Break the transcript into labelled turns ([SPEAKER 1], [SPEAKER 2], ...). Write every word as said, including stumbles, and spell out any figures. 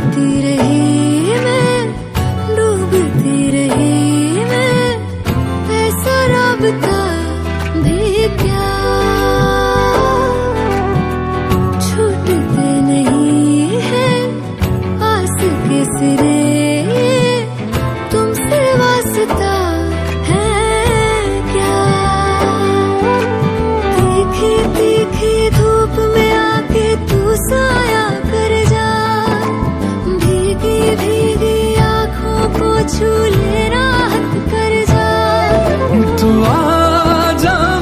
[SPEAKER 1] डूबती रही मैं, डूबती रही मैं, ऐसा राबता भी क्या छूटते नहीं है आस के सिरे, तुमसे वास्ता है क्या। तीखी तीखी धूप में आके तू साया कर जा, भीगी भीगी आँखों को छू ले